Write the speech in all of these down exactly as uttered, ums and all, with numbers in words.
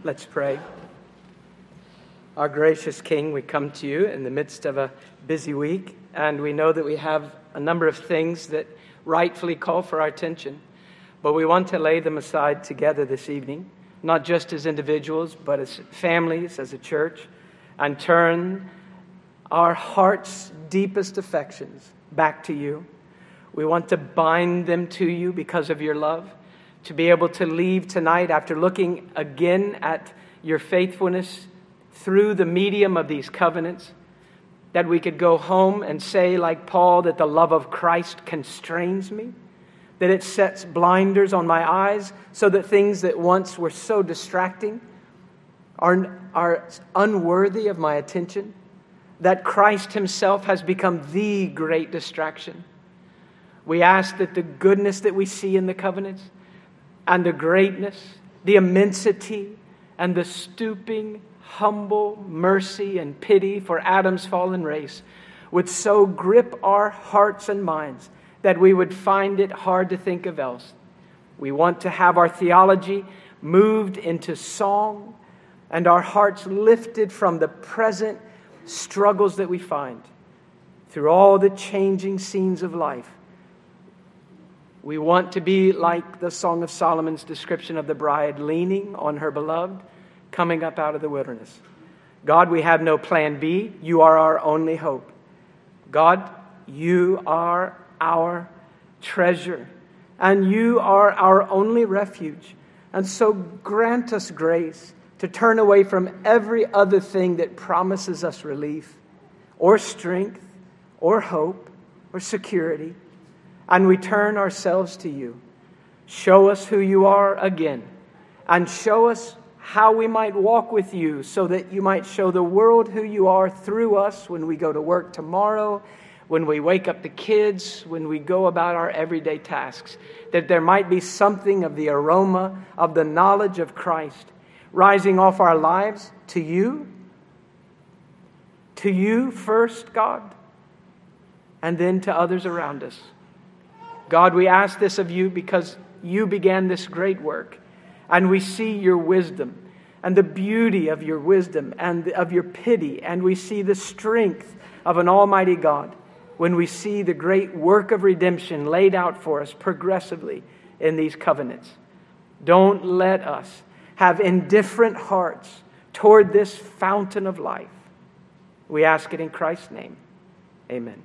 Let's pray. Our gracious King, we come to you in the midst of a busy week, and we know that we have a number of things that rightfully call for our attention, but we want to lay them aside together this evening, not just as individuals, but as families, as a church, and turn our heart's deepest affections back to you. We want to bind them to you because of your love, to be able to leave tonight after looking again at your faithfulness through the medium of these covenants, that we could go home and say, like Paul, that the love of Christ constrains me, that it sets blinders on my eyes so that things that once were so distracting are, are unworthy of my attention, that Christ himself has become the great distraction. We ask that the goodness that we see in the covenants and the greatness, the immensity, and the stooping, humble mercy and pity for Adam's fallen race would so grip our hearts and minds that we would find it hard to think of else. We want to have our theology moved into song and our hearts lifted from the present struggles that we find through all the changing scenes of life. We want to be like the Song of Solomon's description of the bride leaning on her beloved, coming up out of the wilderness. God, we have no plan B. You are our only hope. God, you are our treasure, and you are our only refuge. And so grant us grace to turn away from every other thing that promises us relief or strength or hope or security, and we turn ourselves to you. Show us who you are again, and show us how we might walk with you so that you might show the world who you are through us when we go to work tomorrow, when we wake up the kids, when we go about our everyday tasks, that there might be something of the aroma of the knowledge of Christ rising off our lives to you, to you first, God, and then to others around us. God, we ask this of you because you began this great work, and we see your wisdom and the beauty of your wisdom and of your pity, and we see the strength of an almighty God when we see the great work of redemption laid out for us progressively in these covenants. Don't let us have indifferent hearts toward this fountain of life. We ask it in Christ's name. Amen.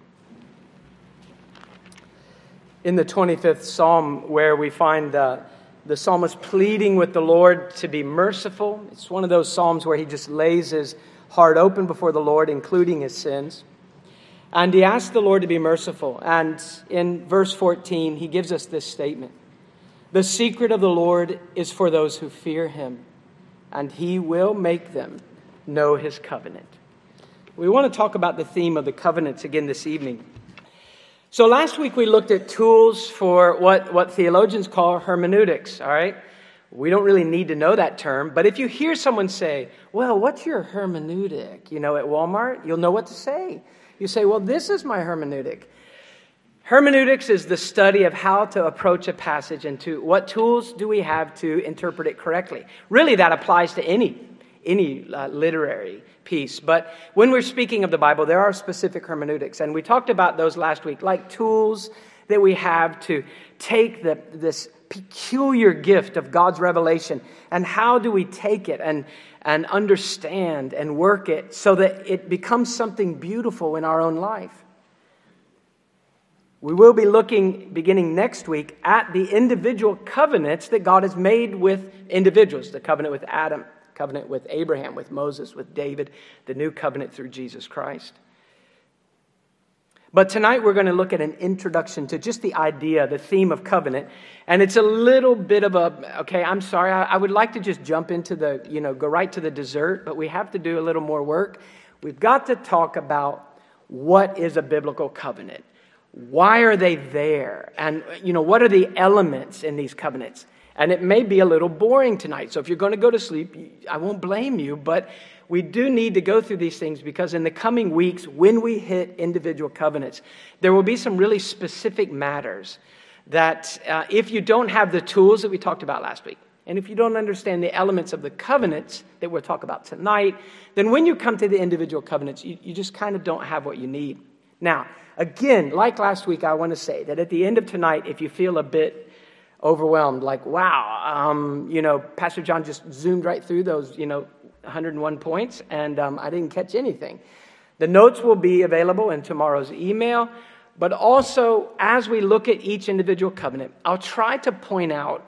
In the twenty-fifth Psalm, where we find the, the psalmist pleading with the Lord to be merciful, it's one of those psalms where he just lays his heart open before the Lord, including his sins. And he asks the Lord to be merciful. And in verse fourteen, he gives us this statement: "The secret of the Lord is for those who fear him, and he will make them know his covenant." We want to talk about the theme of the covenants again this evening. So last week we looked at tools for what, what theologians call hermeneutics, all right? We don't really need to know that term, but if you hear someone say, "Well, what's your hermeneutic?" You know, at Walmart, you'll know what to say. You say, "Well, this is my hermeneutic." Hermeneutics is the study of how to approach a passage and to what tools do we have to interpret it correctly. Really, that applies to any, any uh, literary piece. But when we're speaking of the Bible, there are specific hermeneutics. And we talked about those last week, like tools that we have to take the, this peculiar gift of God's revelation and how do we take it and, and understand and work it so that it becomes something beautiful in our own life. We will be looking, beginning next week, at the individual covenants that God has made with individuals. The covenant with Adam, covenant with Abraham, with Moses, with David, the new covenant through Jesus Christ. But tonight we're going to look at an introduction to just the idea, the theme of covenant. And it's a little bit of a, okay, I'm sorry, I, I would like to just jump into the, you know, go right to the dessert, but we have to do a little more work. We've got to talk about what is a biblical covenant. Why are they there? And, you know, what are the elements in these covenants? And it may be a little boring tonight. So if you're going to go to sleep, I won't blame you. But we do need to go through these things because in the coming weeks, when we hit individual covenants, there will be some really specific matters that uh, if you don't have the tools that we talked about last week, and if you don't understand the elements of the covenants that we'll talk about tonight, then when you come to the individual covenants, you, you just kind of don't have what you need. Now, again, like last week, I want to say that at the end of tonight, if you feel a bit overwhelmed, like, wow, um, you know, Pastor John just zoomed right through those, you know, one hundred one points, and um, I didn't catch anything. The notes will be available in tomorrow's email, but also as we look at each individual covenant, I'll try to point out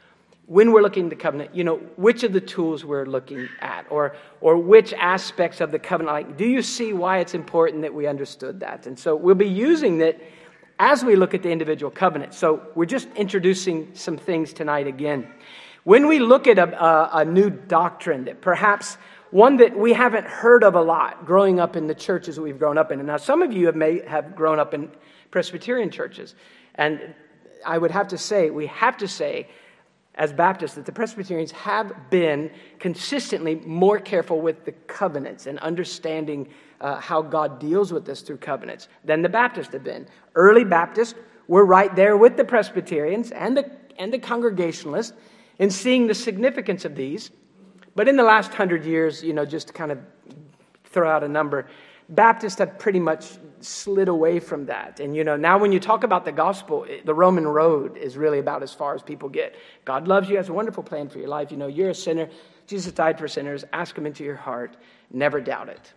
when we're looking at the covenant, you know, which of the tools we're looking at, or or which aspects of the covenant, like, do you see why it's important that we understood that? And so we'll be using that as we look at the individual covenant. So we're just introducing some things tonight again. When we look at a, a, a new doctrine, that perhaps one that we haven't heard of a lot growing up in the churches that we've grown up in. And now some of you have may have grown up in Presbyterian churches. And I would have to say, we have to say, as Baptists, that the Presbyterians have been consistently more careful with the covenants and understanding uh, how God deals with us through covenants than the Baptists have been. Early Baptists were right there with the Presbyterians and the, and the Congregationalists in seeing the significance of these. But in the last hundred years, you know, just to kind of throw out a number, Baptists have pretty much slid away from that. And, you know, now when you talk about the gospel, the Roman road is really about as far as people get. God loves you, has a wonderful plan for your life. You know, you're a sinner. Jesus died for sinners. Ask him into your heart. Never doubt it.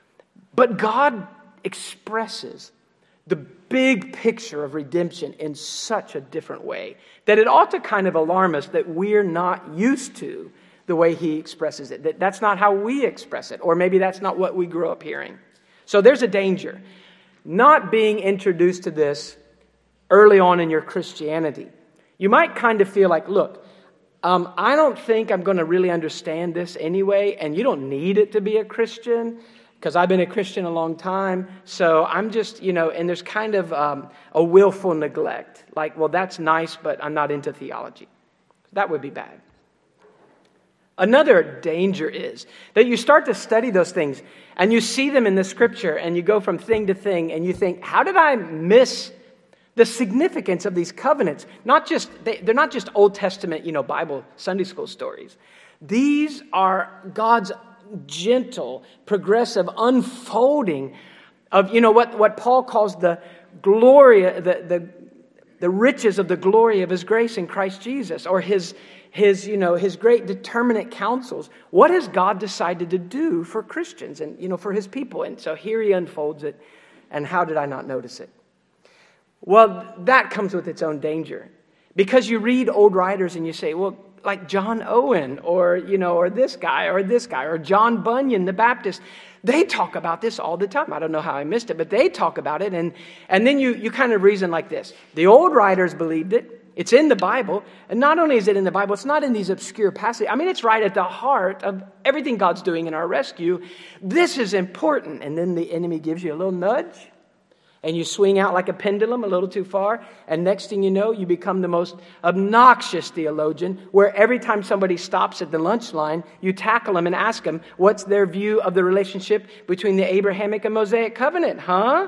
But God expresses the big picture of redemption in such a different way that it ought to kind of alarm us that we're not used to the way he expresses it. That that's not how we express it, or maybe that's not what we grew up hearing. So there's a danger. Not being introduced to this early on in your Christianity. You might kind of feel like, look, um, I don't think I'm going to really understand this anyway, and you don't need it to be a Christian, because I've been a Christian a long time, so I'm just, you know, and there's kind of um, a willful neglect. Like, well, that's nice, but I'm not into theology. That would be bad. Another danger is that you start to study those things and you see them in the scripture and you go from thing to thing and you think, how did I miss the significance of these covenants? Not just, they, they're not just Old Testament, you know, Bible, Sunday school stories. These are God's gentle, progressive unfolding of, you know, what, what Paul calls the glory, the, the, the riches of the glory of his grace in Christ Jesus, or his His, you know, his great determinate counsels. What has God decided to do for Christians and, you know, for his people? And so here he unfolds it. And how did I not notice it? Well, that comes with its own danger. Because you read old writers and you say, well, like John Owen, or, you know, or this guy, or this guy, or John Bunyan, the Baptist, they talk about this all the time. I don't know how I missed it, but they talk about it. And, and then you, you kind of reason like this. The old writers believed it. It's in the Bible, and not only is it in the Bible, it's not in these obscure passages. I mean, it's right at the heart of everything God's doing in our rescue. This is important. And then the enemy gives you a little nudge, and you swing out like a pendulum a little too far, and next thing you know, you become the most obnoxious theologian, where every time somebody stops at the lunch line, you tackle them and ask them, what's their view of the relationship between the Abrahamic and Mosaic covenant, huh?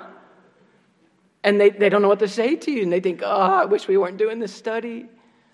And they, they don't know what to say to you. And they think, oh, I wish we weren't doing this study.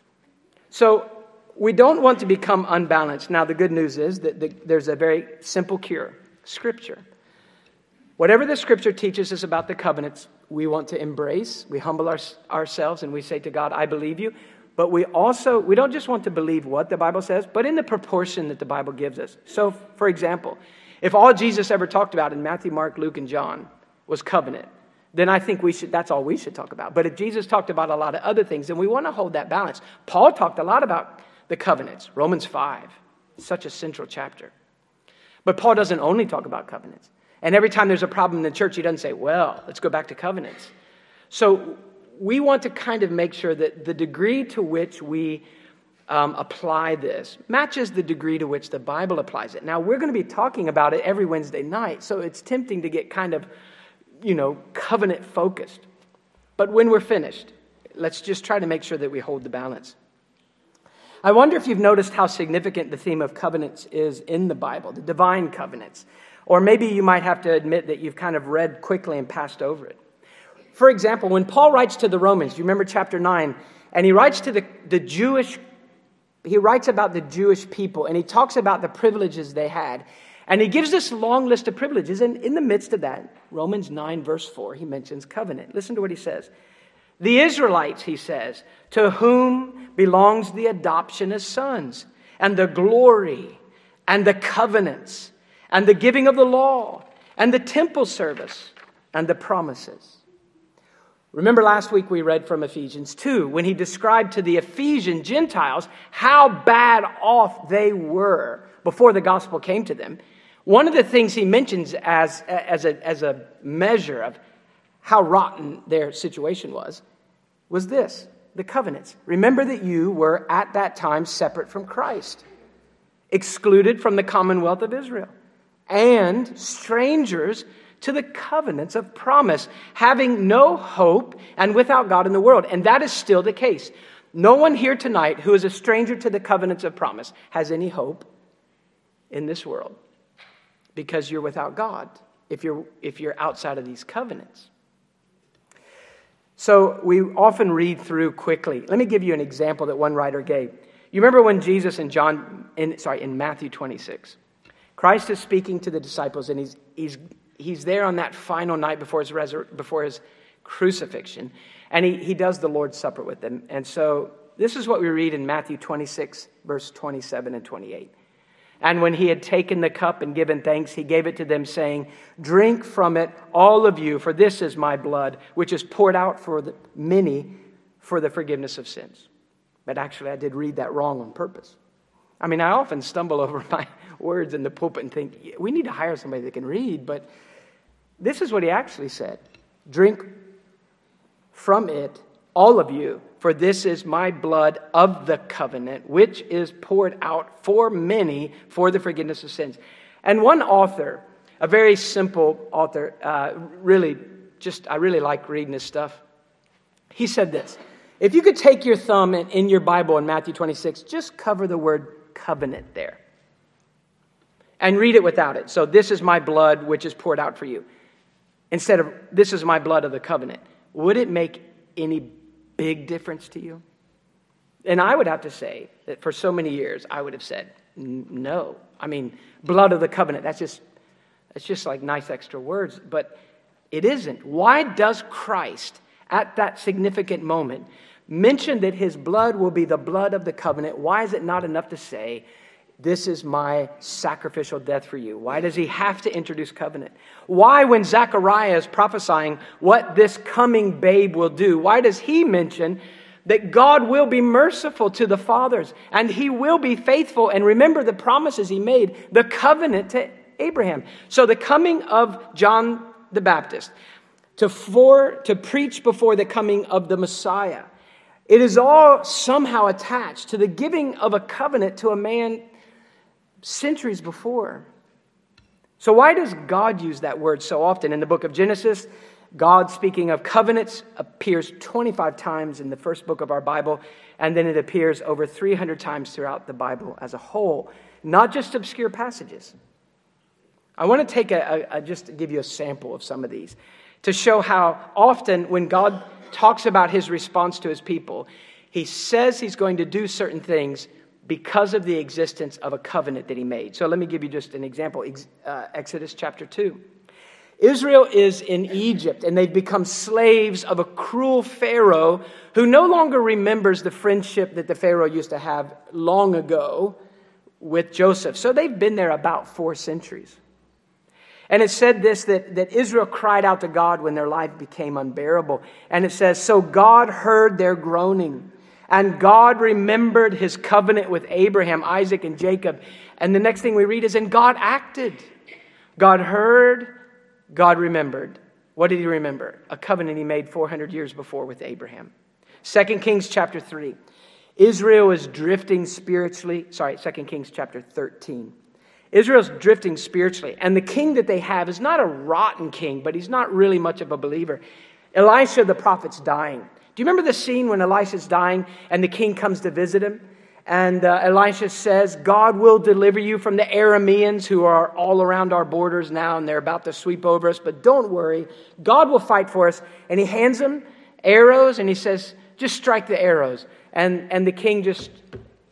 So we don't want to become unbalanced. Now, the good news is that the, there's a very simple cure. Scripture. Whatever the Scripture teaches us about the covenants, we want to embrace. We humble our, ourselves and we say to God, I believe you. But we also, we don't just want to believe what the Bible says, but in the proportion that the Bible gives us. So, for example, if all Jesus ever talked about in Matthew, Mark, Luke, and John was covenant, then I think we should, that's all we should talk about. But if Jesus talked about a lot of other things, then we want to hold that balance. Paul talked a lot about the covenants. Romans five, such a central chapter. But Paul doesn't only talk about covenants. And every time there's a problem in the church, he doesn't say, well, let's go back to covenants. So we want to kind of make sure that the degree to which we um, apply this matches the degree to which the Bible applies it. Now, we're going to be talking about it every Wednesday night, so it's tempting to get kind of, you know, covenant focused. But when we're finished, let's just try to make sure that we hold the balance. I wonder if you've noticed how significant the theme of covenants is in the Bible, the divine covenants. Or maybe you might have to admit that you've kind of read quickly and passed over it. For example, when Paul writes to the Romans, you remember chapter nine, and he writes to the, the Jewish he writes about the Jewish people, and he talks about the privileges they had. And he gives this long list of privileges, and in the midst of that, Romans nine, verse four, he mentions covenant. Listen to what he says. The Israelites, he says, to whom belongs the adoption as sons, and the glory, and the covenants, and the giving of the law, and the temple service, and the promises. Remember last week we read from Ephesians two, when he described to the Ephesian Gentiles how bad off they were before the gospel came to them. One of the things he mentions as, as, a, as a measure of how rotten their situation was, was this, the covenants. Remember that you were at that time separate from Christ, excluded from the commonwealth of Israel, and strangers to the covenants of promise, having no hope and without God in the world. And that is still the case. No one here tonight who is a stranger to the covenants of promise has any hope in this world, because you're without God if you're if you're outside of these covenants. So we often read through quickly. Let me give you an example that one writer gave. You remember when Jesus in John in sorry in Matthew twenty-six, Christ is speaking to the disciples, and he's he's he's there on that final night before his resur- before his crucifixion, and he he does the Lord's Supper with them. And so this is what we read in Matthew twenty-six, verse twenty-seven and twenty-eight. And when he had taken the cup and given thanks, he gave it to them, saying, drink from it, all of you, for this is my blood, which is poured out for the many for the forgiveness of sins. But actually, I did read that wrong on purpose. I mean, I often stumble over my words in the pulpit and think, we need to hire somebody that can read. But this is what he actually said. Drink from it, all of you, for this is my blood of the covenant, which is poured out for many for the forgiveness of sins. And one author, a very simple author, uh, really just, I really like reading his stuff. He said this: if you could take your thumb in, in your Bible in Matthew twenty-six, just cover the word covenant there and read it without it. So this is my blood, which is poured out for you, instead of this is my blood of the covenant. Would it make any big difference to you? And I would have to say that for so many years, I would have said, no. I mean, blood of the covenant, that's just, that's just like nice extra words, but it isn't. Why does Christ, at that significant moment, mention that his blood will be the blood of the covenant? Why is it not enough to say, this is my sacrificial death for you? Why does he have to introduce covenant? Why, when Zechariah is prophesying what this coming babe will do, why does he mention that God will be merciful to the fathers and he will be faithful? And remember the promises he made, the covenant to Abraham. So the coming of John the Baptist to, for, to preach before the coming of the Messiah, it is all somehow attached to the giving of a covenant to a man centuries before. So why does God use that word so often? In the book of Genesis, God, speaking of covenants, appears twenty-five times in the first book of our Bible, and then it appears over three hundred times throughout the Bible as a whole, not just obscure passages. I want to take a, a, a just to give you a sample of some of these to show how often when God talks about his response to his people, he says he's going to do certain things because of the existence of a covenant that he made. So let me give you just an example. Uh, Exodus chapter two. Israel is in Egypt, and they've become slaves of a cruel Pharaoh who no longer remembers the friendship that the Pharaoh used to have long ago with Joseph. So they've been there about four centuries. And it said this, that, that Israel cried out to God when their life became unbearable. And it says, so God heard their groaning, and God remembered his covenant with Abraham, Isaac, and Jacob. And the next thing we read is, and God acted. God heard, God remembered. What did he remember? A covenant he made four hundred years before with Abraham. Second Kings chapter three. Israel is drifting spiritually. Sorry, Second Kings chapter thirteen. Israel's drifting spiritually. And the king that they have is not a rotten king, but he's not really much of a believer. Elisha the prophet's dying. Do you remember the scene when Elisha's dying and the king comes to visit him? And uh, Elisha says, God will deliver you from the Arameans who are all around our borders now, and they're about to sweep over us. But don't worry, God will fight for us. And he hands him arrows, and he says, just strike the arrows. And, and the king just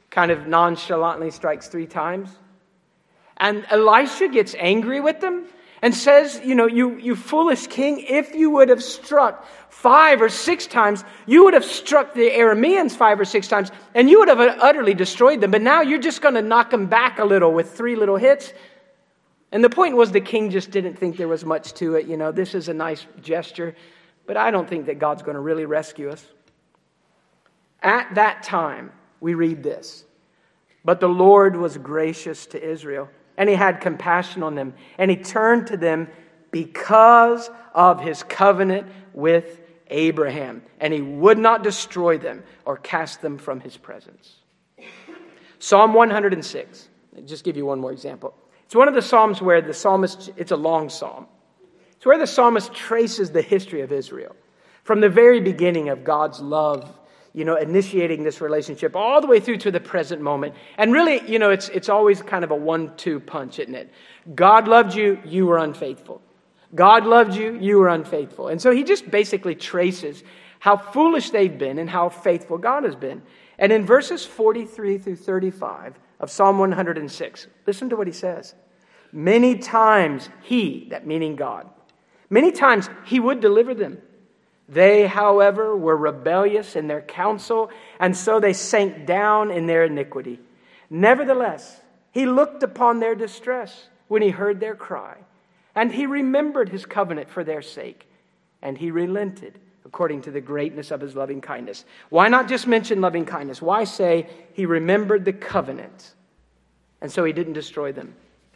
kind of nonchalantly strikes three times. And Elisha gets angry with them and says, you know, you, you foolish king, if you would have struck five or six times, you would have struck the Arameans five or six times, and you would have utterly destroyed them. But now you're just going to knock them back a little with three little hits. And the point was the king just didn't think there was much to it. You know, this is a nice gesture, but I don't think that God's going to really rescue us. At that time, we read this. But the Lord was gracious to Israel, and he had compassion on them, and he turned to them because of his covenant with Abraham, and he would not destroy them or cast them from his presence. Psalm one hundred six. I'll just give you one more example. It's one of the psalms where the psalmist, it's a long psalm. It's where the psalmist traces the history of Israel from the very beginning of God's love, you know, initiating this relationship all the way through to the present moment. And really, you know, it's it's always kind of a one two punch, isn't it? God loved you, you were unfaithful. God loved you, you were unfaithful. And so he just basically traces how foolish they've been and how faithful God has been. And in verses forty-three through thirty-five of Psalm one hundred six, listen to what he says. Many times he, that meaning God, many times he would deliver them. They, however, were rebellious in their counsel, and so they sank down in their iniquity. Nevertheless, he looked upon their distress when he heard their cry, and he remembered his covenant for their sake, and he relented according to the greatness of his loving kindness. Why not just mention loving kindness? Why say he remembered the covenant, and so he didn't destroy them?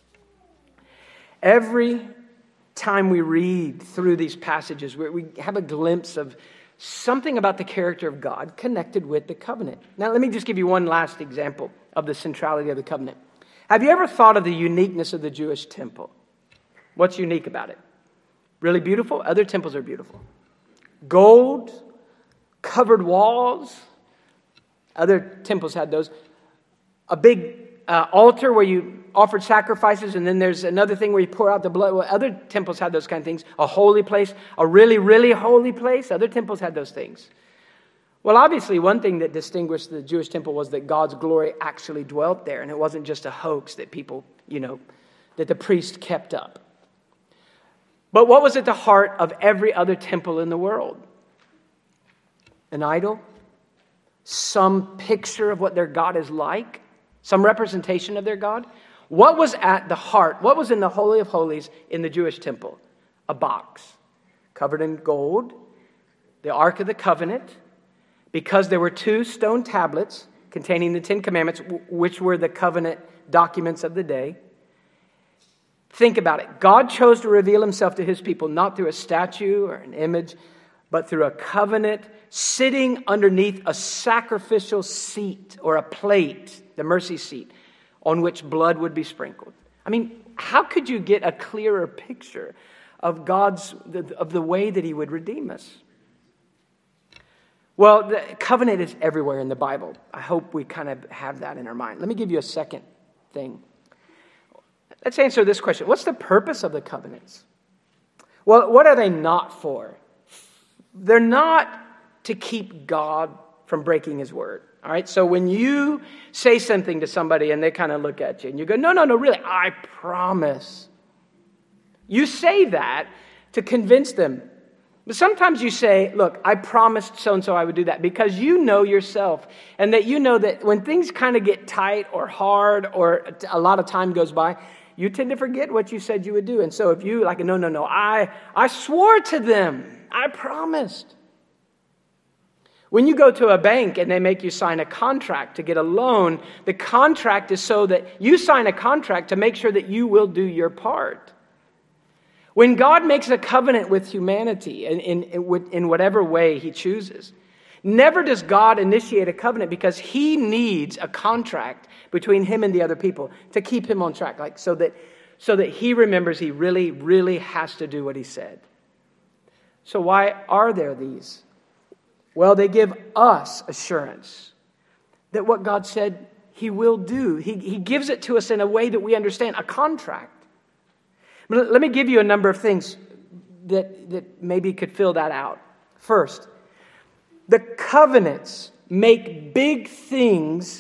Every time we read through these passages, where we have a glimpse of something about the character of God connected with the covenant. Now, let me just give you one last example of the centrality of the covenant. Have you ever thought of the uniqueness of the Jewish temple? What's unique about it? Really beautiful? Other temples are beautiful. Gold, covered walls. Other temples had those. A big uh, altar where you offered sacrifices, and then there's another thing where you pour out the blood. Well, other temples had those kind of things. A holy place, a really, really holy place. Other temples had those things. Well, obviously, one thing that distinguished the Jewish temple was that God's glory actually dwelt there, and it wasn't just a hoax that people, you know, that the priest kept up. But what was at the heart of every other temple in the world? An idol? Some picture of what their God is like? Some representation of their God? What was at the heart? What was in the Holy of Holies in the Jewish temple? A box covered in gold, the Ark of the Covenant, because there were two stone tablets containing the Ten Commandments, which were the covenant documents of the day. Think about it. God chose to reveal himself to his people not through a statue or an image, but through a covenant sitting underneath a sacrificial seat or a plate, the mercy seat, on which blood would be sprinkled. I mean, how could you get a clearer picture of God's, of the way that he would redeem us? Well, the covenant is everywhere in the Bible. I hope we kind of have that in our mind. Let me give you a second thing. Let's answer this question. What's the purpose of the covenants? Well, what are they not for? They're not to keep God from breaking his word. All right, so when you say something to somebody and they kind of look at you and you go, no, no, no, really, I promise. You say that to convince them. But sometimes you say, look, I promised so-and-so I would do that, because you know yourself, and that you know that when things kind of get tight or hard or a lot of time goes by, you tend to forget what you said you would do. And so if you like, no, no, no, I, I swore to them, I promised. When you go to a bank and they make you sign a contract to get a loan, the contract is so that you sign a contract to make sure that you will do your part. When God makes a covenant with humanity in, in, in whatever way he chooses, never does God initiate a covenant because he needs a contract between him and the other people to keep him on track, like so that, so that he remembers he really, really has to do what he said. So why are there these? Well, they give us assurance that what God said he will do. He, he gives it to us in a way that we understand, a contract. But let me give you a number of things that, that maybe could fill that out. First, the covenants make big things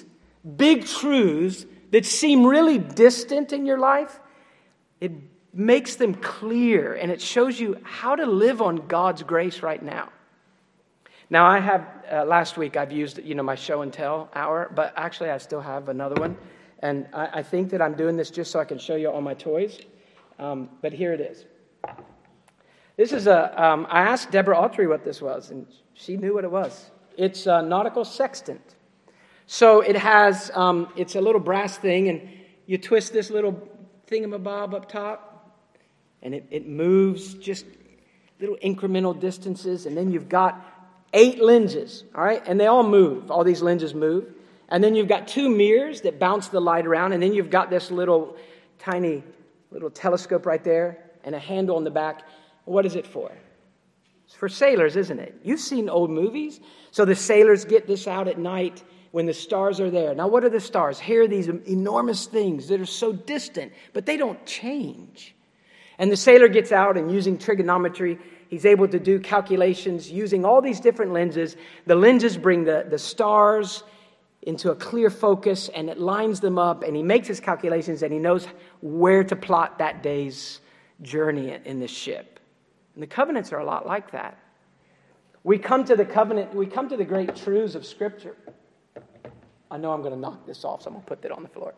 big truths that seem really distant in your life, it makes them clear, and it shows you how to live on God's grace right now. Now, I have, uh, last week I've used, you know, my show and tell hour, but actually I still have another one. And I, I think that I'm doing this just so I can show you all my toys. Um, but here it is. This is a, um, I asked Deborah Autry what this was, and she knew what it was. It's a nautical sextant. So it has, um, it's a little brass thing, and you twist this little thingamabob up top, and it, it moves just little incremental distances, and then you've got eight lenses, all right? And they all move. All these lenses move. And then you've got two mirrors that bounce the light around, and then you've got this little tiny little telescope right there and a handle on the back. What is it for? It's for sailors, isn't it? You've seen old movies. So the sailors get this out at night when the stars are there. Now, what are the stars? Here are these enormous things that are so distant, but they don't change. And the sailor gets out, and using trigonometry, he's able to do calculations using all these different lenses. The lenses bring the, the stars into a clear focus, and it lines them up, and he makes his calculations, and he knows where to plot that day's journey in this ship. And the covenants are a lot like that. We come to the covenant, we come to the great truths of Scripture. I know I'm going to knock this off, so I'm going to put that on the floor.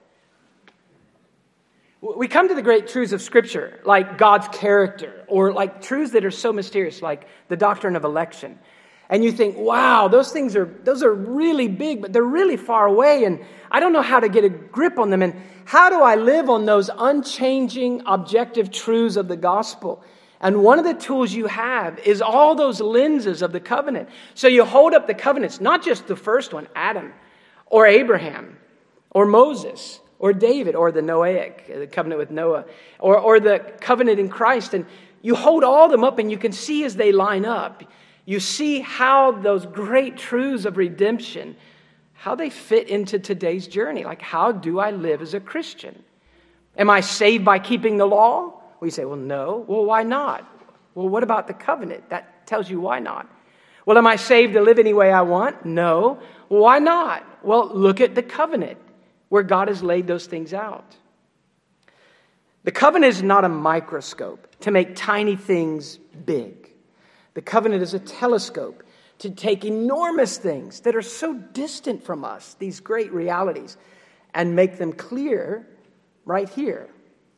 We come to the great truths of Scripture, like God's character, or like truths that are so mysterious, like the doctrine of election. And you think, wow, those things are, those are really big, but they're really far away, and I don't know how to get a grip on them. And how do I live on those unchanging, objective truths of the gospel? And one of the tools you have is all those lenses of the covenant. So you hold up the covenants, not just the first one, Adam, or Abraham, or Moses, or David, or the Noahic, the covenant with Noah, or, or the covenant in Christ. And you hold all of them up, and you can see as they line up, you see how those great truths of redemption, how they fit into today's journey. Like, how do I live as a Christian? Am I saved by keeping the law? Well, you say, well, no. Well, why not? Well, what about the covenant? That tells you why not. Well, am I saved to live any way I want? No. Well, why not? Well, look at the covenant where God has laid those things out. The covenant is not a microscope to make tiny things big. The covenant is a telescope to take enormous things that are so distant from us, these great realities, and make them clear right here.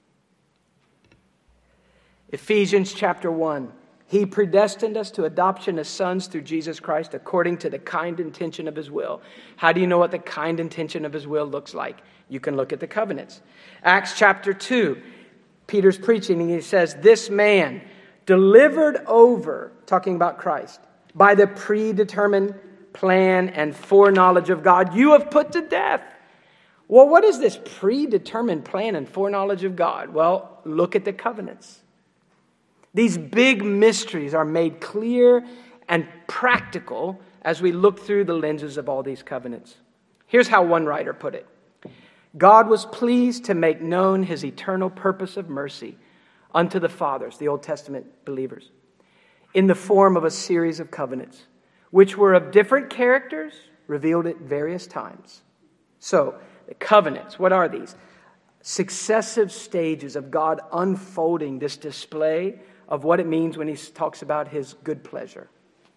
Ephesians chapter one. He predestined us to adoption as sons through Jesus Christ according to the kind intention of His will. How do you know what the kind intention of His will looks like? You can look at the covenants. Acts chapter two. Peter's preaching and he says, this man delivered over, talking about Christ, by the predetermined plan and foreknowledge of God, you have put to death. Well, what is this predetermined plan and foreknowledge of God? Well, look at the covenants. These big mysteries are made clear and practical as we look through the lenses of all these covenants. Here's how one writer put it. God was pleased to make known His eternal purpose of mercy unto the fathers, the Old Testament believers, in the form of a series of covenants, which were of different characters, revealed at various times. So, the covenants, what are these? Successive stages of God unfolding this display of what it means when He talks about His good pleasure.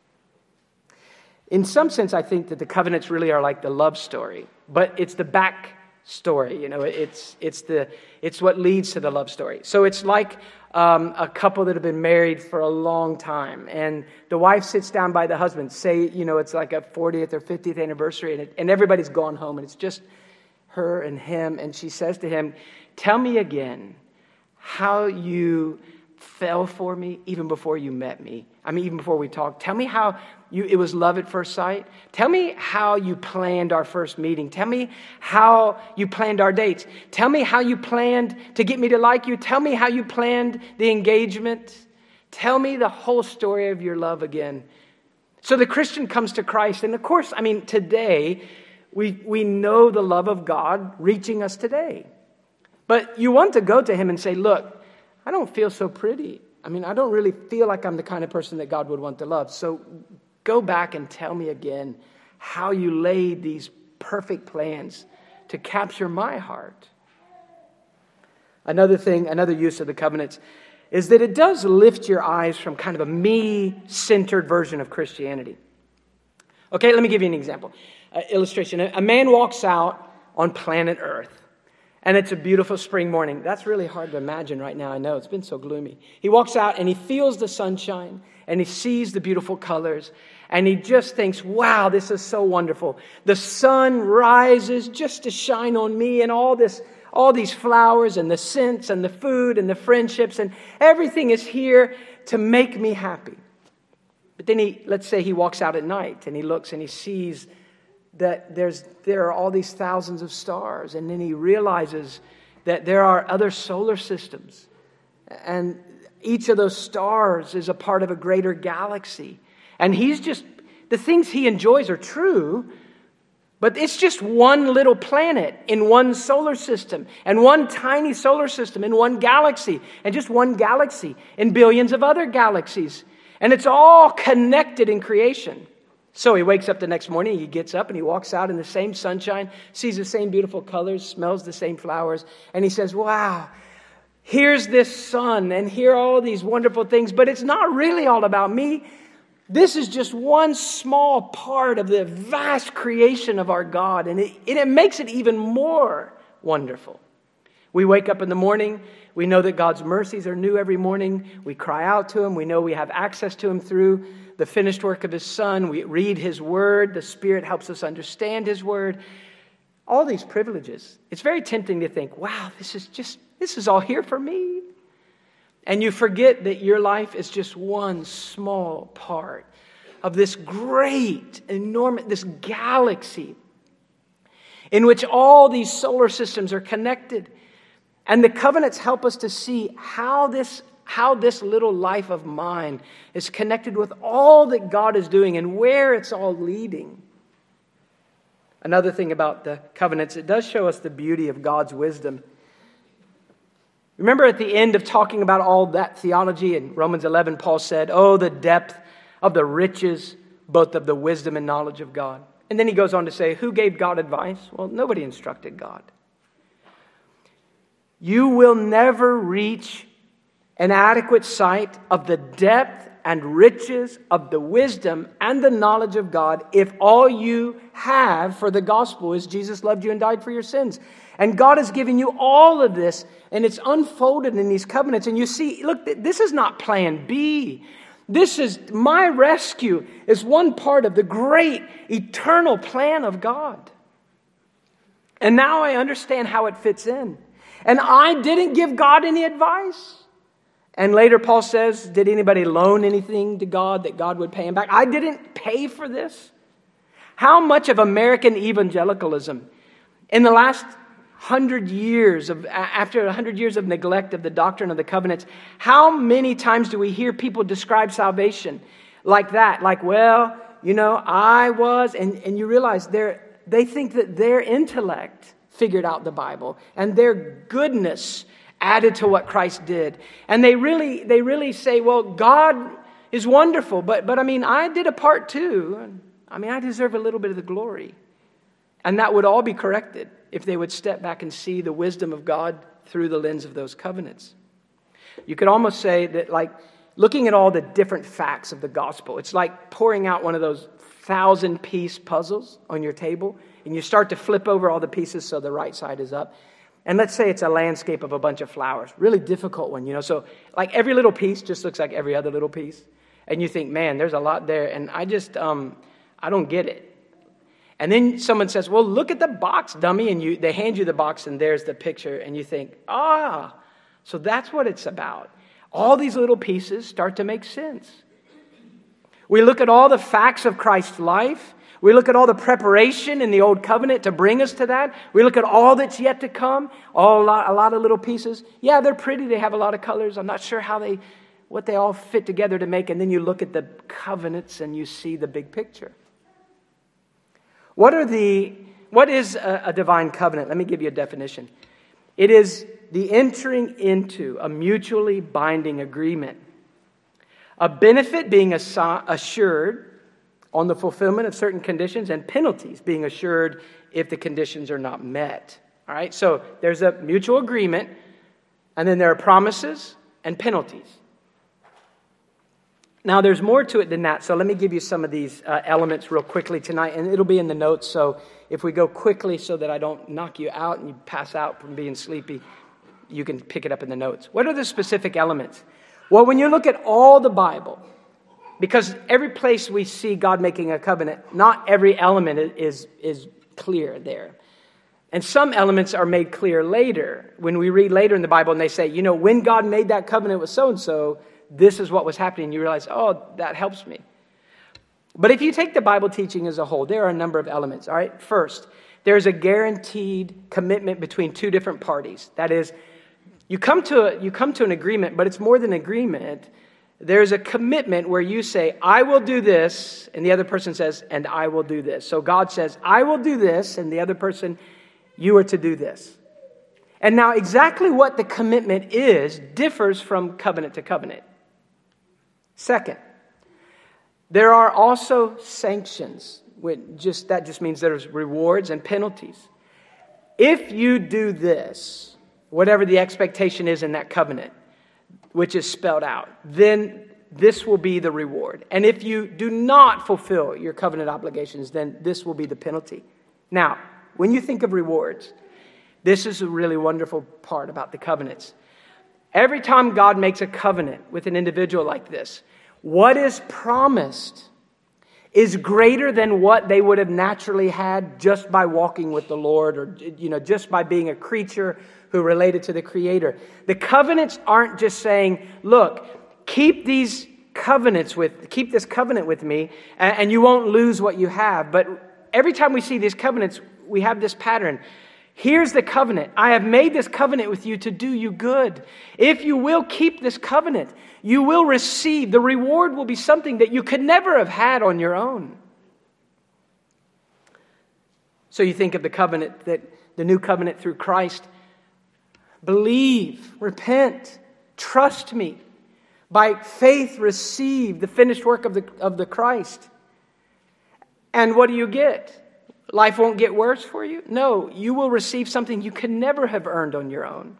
In some sense, I think that the covenants really are like the love story, but it's the back story. You know, it's it's the it's what leads to the love story. So it's like um, a couple that have been married for a long time, and the wife sits down by the husband. Say, you know, it's like a fortieth or fiftieth anniversary, and, it, and everybody's gone home, and it's just her and him, and she says to him, "Tell me again how you fell for me even before you met me. I mean, even before we talked. Tell me how you it was love at first sight. Tell me how you planned our first meeting. Tell me how you planned our dates. Tell me how you planned to get me to like you. Tell me how you planned the engagement. Tell me the whole story of your love again." So the Christian comes to Christ, and of course, I mean, today we we know the love of God reaching us today. But you want to go to Him and say, "Look, I don't feel so pretty. I mean, I don't really feel like I'm the kind of person that God would want to love. So go back and tell me again how you laid these perfect plans to capture my heart. Another thing, another use of the covenants is that it does lift your eyes from kind of a me-centered version of Christianity. Okay, let me give you an example. Uh, illustration. A, a man walks out on planet Earth, and it's a beautiful spring morning. That's really hard to imagine right now. I know, it's been so gloomy. He walks out, and he feels the sunshine, and he sees the beautiful colors, and he just thinks, wow, this is so wonderful. The sun rises just to shine on me, and all this All these flowers and the scents and the food and the friendships and everything is here to make me happy. But then he, let's say he walks out at night and he looks and he sees that there's there are all these thousands of stars, and then he realizes that there are other solar systems, and each of those stars is a part of a greater galaxy. And he's just, the things he enjoys are true, but it's just one little planet in one solar system, and one tiny solar system in one galaxy, and just one galaxy in billions of other galaxies. And it's all connected in creation. So he wakes up the next morning, he gets up and he walks out in the same sunshine, sees the same beautiful colors, smells the same flowers, and he says, wow, here's this sun, and here are all these wonderful things, but it's not really all about me. This is just one small part of the vast creation of our God, and it, it makes it even more wonderful. We wake up in the morning, we know that God's mercies are new every morning, we cry out to Him, we know we have access to Him through the finished work of His Son, we read His Word, the Spirit helps us understand His Word, all these privileges. It's very tempting to think, wow, this is just, this is all here for me. And you forget that your life is just one small part of this great, enormous, this galaxy in which all these solar systems are connected. And the covenants help us to see how this, how this little life of mine is connected with all that God is doing and where it's all leading. Another thing about the covenants, it does show us the beauty of God's wisdom. Remember at the end of talking about all that theology in Romans eleven, Paul said, oh, the depth of the riches, both of the wisdom and knowledge of God. And then he goes on to say, who gave God advice? Well, nobody instructed God. You will never reach an adequate sight of the depth and riches of the wisdom and the knowledge of God if all you have for the gospel is Jesus loved you and died for your sins. And God has given you all of this, and it's unfolded in these covenants. And you see, look, this is not plan B. This is my rescue is one part of the great eternal plan of God. And now I understand how it fits in. And I didn't give God any advice. And later Paul says, did anybody loan anything to God that God would pay him back? I didn't pay for this. How much of American evangelicalism in the last hundred years of, after a hundred years of neglect of the doctrine of the covenants, how many times do we hear people describe salvation like that? Like, well, you know, I was, and, and you realize they're, they think that their intellect figured out the Bible and their goodness added to what Christ did. And they really, they really say, well, God is wonderful, but, but I mean, I did a part too. I mean, I deserve a little bit of the glory. And that would all be corrected if they would step back and see the wisdom of God through the lens of those covenants. You could almost say that, like, looking at all the different facts of the gospel, it's like pouring out one of those thousand-piece puzzles on your table, and you start to flip over all the pieces so the right side is up. And let's say it's a landscape of a bunch of flowers. Really difficult one, you know. So, like, every little piece just looks like every other little piece. And you think, man, there's a lot there, and I just, um, I don't get it. And then someone says, well, look at the box, dummy. And you, they hand you the box, and there's the picture. And you think, ah, so that's what it's about. All these little pieces start to make sense. We look at all the facts of Christ's life. We look at all the preparation in the Old Covenant to bring us to that. We look at all that's yet to come, all a lot, a lot of little pieces. Yeah, they're pretty. They have a lot of colors. I'm not sure how they, what they all fit together to make. And then you look at the covenants, and you see the big picture. What are the, what is a, a divine covenant? Let me give you a definition. It is the entering into a mutually binding agreement, a benefit being assured, on the fulfillment of certain conditions and penalties being assured if the conditions are not met. All right, so there's a mutual agreement, and then there are promises and penalties. Now, there's more to it than that, so let me give you some of these uh, elements real quickly tonight, and it'll be in the notes, so if we go quickly so that I don't knock you out and you pass out from being sleepy, you can pick it up in the notes. What are the specific elements? Well, when you look at all the Bible, because every place we see God making a covenant, not every element is, is clear there. And some elements are made clear later. When we read later in the Bible and they say, you know, when God made that covenant with so-and-so, this is what was happening. You realize, oh, that helps me. But if you take the Bible teaching as a whole, there are a number of elements. All right. First, there's a guaranteed commitment between two different parties. That is, you come to a, you come to an agreement, but it's more than agreement. There's a commitment where you say, I will do this, and the other person says, and I will do this. So God says, I will do this, and the other person, you are to do this. And now exactly what the commitment is differs from covenant to covenant. Second, there are also sanctions. Just, that just means there's rewards and penalties. If you do this, whatever the expectation is in that covenant, which is spelled out, then this will be the reward. And if you do not fulfill your covenant obligations, then this will be the penalty. Now, when you think of rewards, this is a really wonderful part about the covenants. Every time God makes a covenant with an individual like this, what is promised is greater than what they would have naturally had just by walking with the Lord, or, you know, just by being a creature who related to the Creator. The covenants aren't just saying, look, keep these covenants with, keep this covenant with me, and, and you won't lose what you have. But every time we see these covenants, we have this pattern. Here's the covenant. I have made this covenant with you to do you good. If you will keep this covenant, you will receive, the reward will be something that you could never have had on your own. So you think of the covenant, that the new covenant through Christ. Believe, repent, trust me. By faith receive the finished work of the, of the Christ. And what do you get? Life won't get worse for you? No, you will receive something you could never have earned on your own.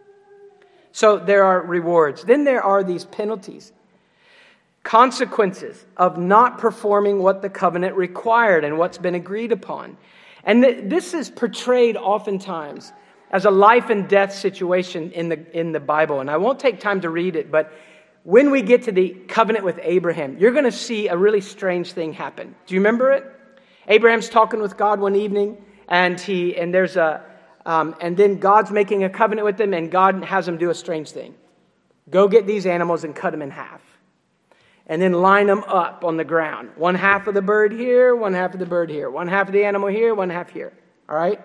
So there are rewards. Then there are these penalties. Consequences of not performing what the covenant required and what's been agreed upon. And th- this is portrayed oftentimes as a life and death situation in the, in the Bible. And I won't take time to read it, but when we get to the covenant with Abraham, you're going to see a really strange thing happen. Do you remember it? Abraham's talking with God one evening, and he and there's a um, and then God's making a covenant with him, and God has him do a strange thing. Go get these animals and cut them in half, and then line them up on the ground. One half of the bird here, one half of the bird here, one half of the animal here, one half here. All right.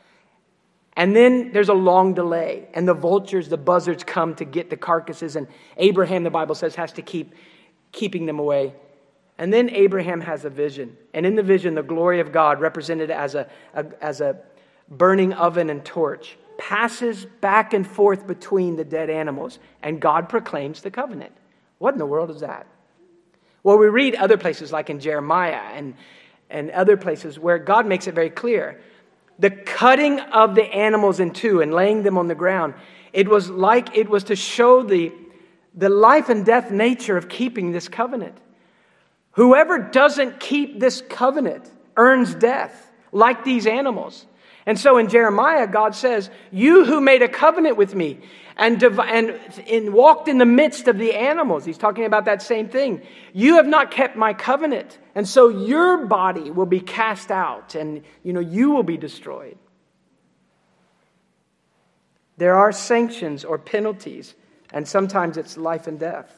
And then there's a long delay, and the vultures, the buzzards come to get the carcasses, and Abraham, the Bible says, has to keep keeping them away. And then Abraham has a vision. And in the vision, the glory of God, represented as a, a, as a burning oven and torch, passes back and forth between the dead animals. And God proclaims the covenant. What in the world is that? Well, we read other places like in Jeremiah and, and other places where God makes it very clear. The cutting of the animals in two and laying them on the ground, it was like it was to show the, the life and death nature of keeping this covenant. Whoever doesn't keep this covenant earns death, like these animals. And so in Jeremiah, God says, you who made a covenant with me and, div- and, and walked in the midst of the animals, he's talking about that same thing. You have not kept my covenant. And so your body will be cast out and, you know, you will be destroyed. There are sanctions or penalties, and sometimes it's life and death.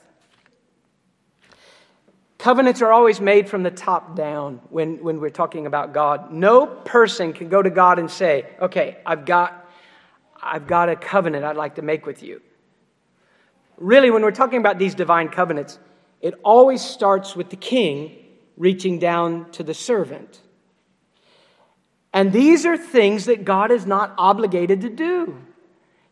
Covenants are always made from the top down when, when we're talking about God. No person can go to God and say, okay, I've got, I've got a covenant I'd like to make with you. Really, when we're talking about these divine covenants, it always starts with the king reaching down to the servant. And these are things that God is not obligated to do.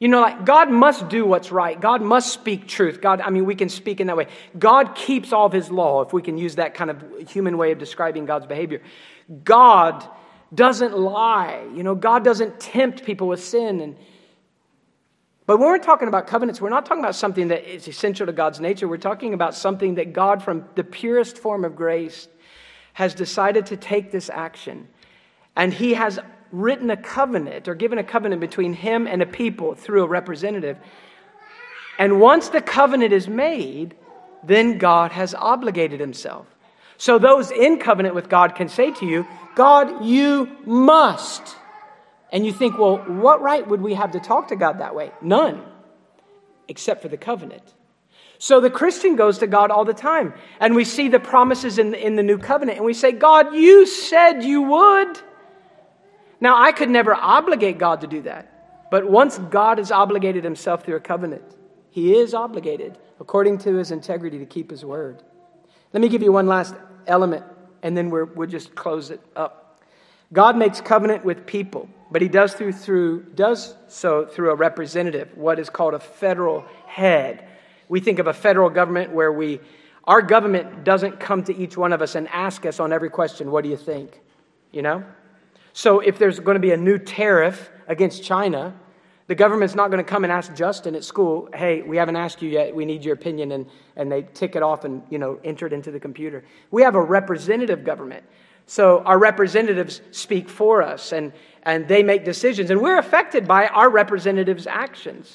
You know, like God must do what's right. God must speak truth. God, I mean, we can speak in that way. God keeps all of his law, if we can use that kind of human way of describing God's behavior. God doesn't lie. You know, God doesn't tempt people with sin. And But when we're talking about covenants, we're not talking about something that is essential to God's nature. We're talking about something that God, from the purest form of grace, has decided to take this action. And he has written a covenant or given a covenant between him and a people through a representative. And once the covenant is made, then God has obligated himself. So those in covenant with God can say to you, God, you must. And you think, well, what right would we have to talk to God that way? None, except for the covenant. So the Christian goes to God all the time. And we see the promises in the, in the new covenant. And we say, God, you said you would. Now, I could never obligate God to do that. But once God has obligated himself through a covenant, he is obligated, according to his integrity, to keep his word. Let me give you one last element, and then we're, we'll just close it up. God makes covenant with people, but he does, through, through, does so through a representative, what is called a federal head. We think of a federal government where we, our government doesn't come to each one of us and ask us on every question, what do you think? You know? So if there's going to be a new tariff against China, the government's not going to come and ask Justin at school, hey, we haven't asked you yet, we need your opinion, and, and they tick it off and, you know, enter it into the computer. We have a representative government. So our representatives speak for us, and, and they make decisions, and we're affected by our representatives' actions.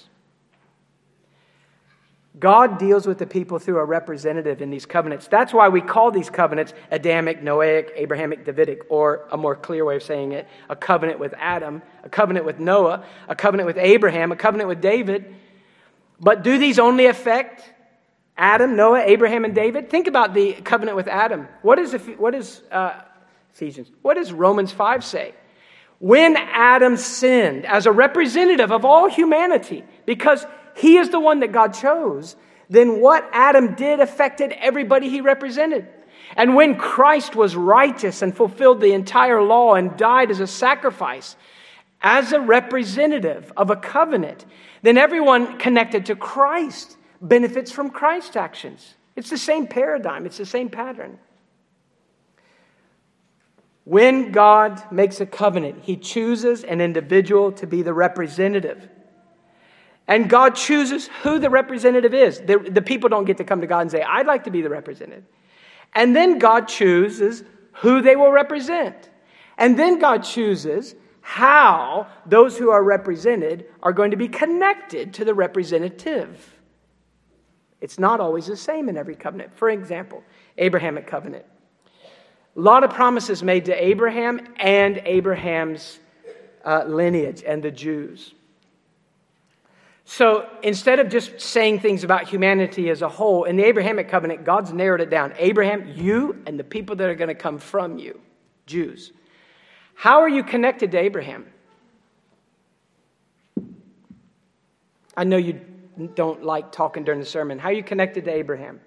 God deals with the people through a representative in these covenants. That's why we call these covenants Adamic, Noahic, Abrahamic, Davidic, or a more clear way of saying it, a covenant with Adam, a covenant with Noah, a covenant with Abraham, a covenant with David. But do these only affect Adam, Noah, Abraham, and David? Think about the covenant with Adam. What is, what is uh, Ephesians? What does Romans five say? When Adam sinned as a representative of all humanity, because he is the one that God chose, then what Adam did affected everybody he represented. And when Christ was righteous and fulfilled the entire law and died as a sacrifice, as a representative of a covenant, then everyone connected to Christ benefits from Christ's actions. It's the same paradigm. It's the same pattern. When God makes a covenant, he chooses an individual to be the representative. And God chooses who the representative is. The, the people don't get to come to God and say, I'd like to be the representative. And then God chooses who they will represent. And then God chooses how those who are represented are going to be connected to the representative. It's not always the same in every covenant. For example, Abrahamic covenant. A lot of promises made to Abraham and Abraham's uh, lineage and the Jews. So instead of just saying things about humanity as a whole, in the Abrahamic covenant, God's narrowed it down. Abraham, you and the people that are going to come from you, Jews. How are you connected to Abraham? I know you don't like talking during the sermon. How are you connected to Abraham?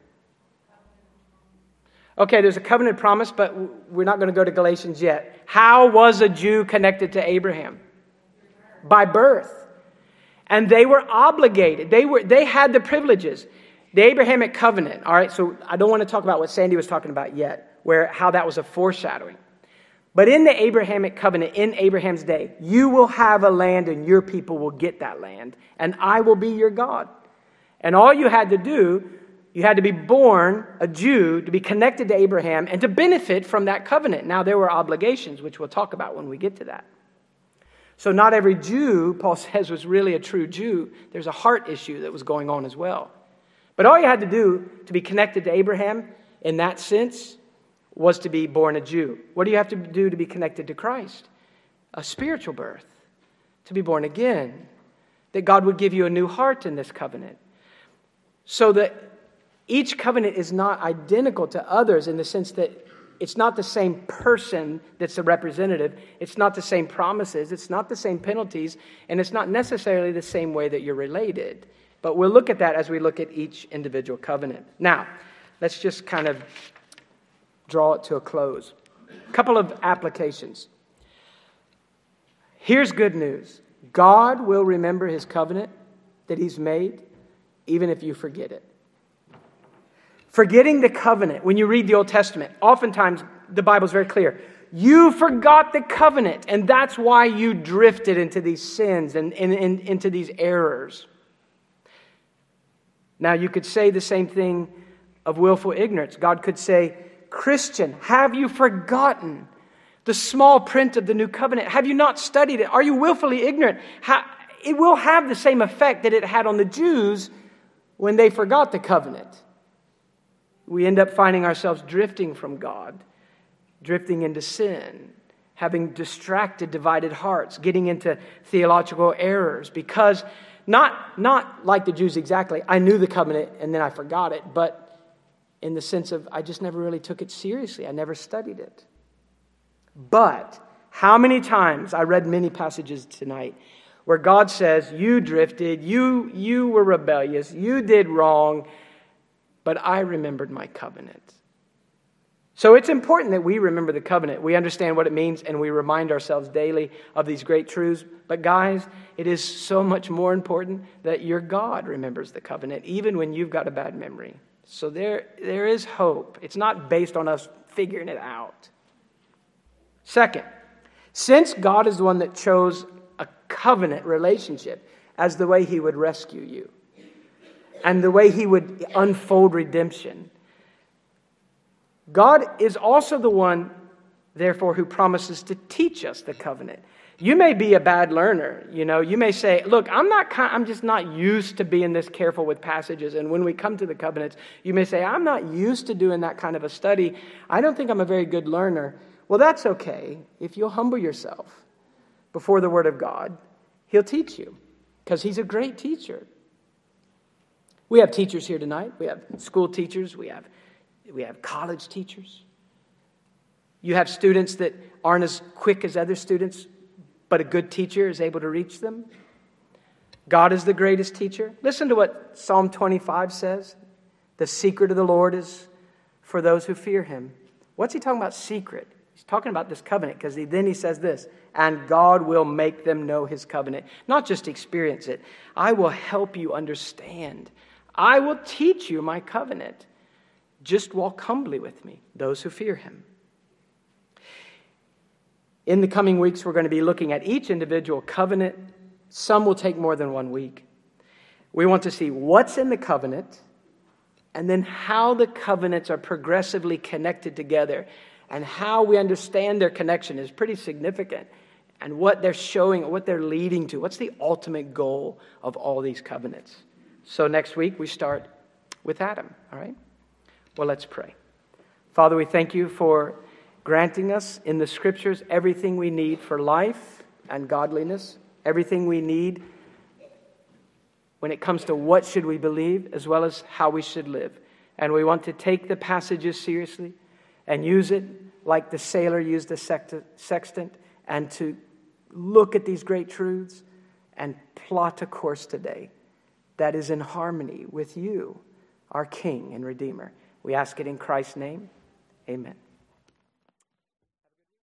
Okay, there's a covenant promise, but we're not going to go to Galatians yet. How was a Jew connected to Abraham? By birth. And they were obligated. They were they had the privileges. The Abrahamic covenant, all right, so I don't want to talk about what Sandy was talking about yet, where how that was a foreshadowing. But in the Abrahamic covenant, in Abraham's day, you will have a land and your people will get that land, and I will be your God. And all you had to do, you had to be born a Jew to be connected to Abraham and to benefit from that covenant. Now, there were obligations, which we'll talk about when we get to that. So not every Jew, Paul says, was really a true Jew. There's a heart issue that was going on as well. But all you had to do to be connected to Abraham in that sense was to be born a Jew. What do you have to do to be connected to Christ? A spiritual birth, to be born again, that God would give you a new heart in this covenant. So that each covenant is not identical to others in the sense that it's not the same person that's the representative. It's not the same promises. It's not the same penalties. And it's not necessarily the same way that you're related. But we'll look at that as we look at each individual covenant. Now, let's just kind of draw it to a close. A couple of applications. Here's good news. God will remember his covenant that he's made, even if you forget it. Forgetting the covenant, when you read the Old Testament, oftentimes the Bible's very clear. You forgot the covenant, and that's why you drifted into these sins and, and, and into these errors. Now, you could say the same thing of willful ignorance. God could say, Christian, have you forgotten the small print of the new covenant? Have you not studied it? Are you willfully ignorant? How, it will have the same effect that it had on the Jews when they forgot the covenant. We end up finding ourselves drifting from God, drifting into sin, having distracted, divided hearts, getting into theological errors because not, not like the Jews exactly, I knew the covenant and then I forgot it, but in the sense of I just never really took it seriously. I never studied it. But how many times, I read many passages tonight, where God says, you drifted, you, you were rebellious, you did wrong, but I remembered my covenant. So it's important that we remember the covenant. We understand what it means, and we remind ourselves daily of these great truths. But guys, it is so much more important that your God remembers the covenant, even when you've got a bad memory. So there, there is hope. It's not based on us figuring it out. Second, since God is the one that chose a covenant relationship as the way he would rescue you and the way he would unfold redemption, God is also the one, therefore, who promises to teach us the covenant. You may be a bad learner, you know. You may say, look, I'm not. I'm just not used to being this careful with passages. And when we come to the covenants, you may say, I'm not used to doing that kind of a study. I don't think I'm a very good learner. Well, that's okay. If you'll humble yourself before the Word of God, he'll teach you because he's a great teacher. We have teachers here tonight. We have school teachers. We have, we have college teachers. You have students that aren't as quick as other students, but a good teacher is able to reach them. God is the greatest teacher. Listen to what Psalm twenty-five says. The secret of the Lord is for those who fear him. What's he talking about secret? He's talking about this covenant because he, then he says this, and God will make them know his covenant. Not just experience it. I will help you understand. I will teach you my covenant. Just walk humbly with me, those who fear him. In the coming weeks, we're going to be looking at each individual covenant. Some will take more than one week. We want to see what's in the covenant and then how the covenants are progressively connected together and how we understand their connection is pretty significant and what they're showing, what they're leading to. What's the ultimate goal of all these covenants? So next week, we start with Adam, all right? Well, let's pray. Father, we thank you for granting us in the Scriptures everything we need for life and godliness, everything we need when it comes to what should we believe as well as how we should live. And we want to take the passages seriously and use it like the sailor used a sextant and to look at these great truths and plot a course today that is in harmony with you, our King and Redeemer. We ask it in Christ's name. Amen.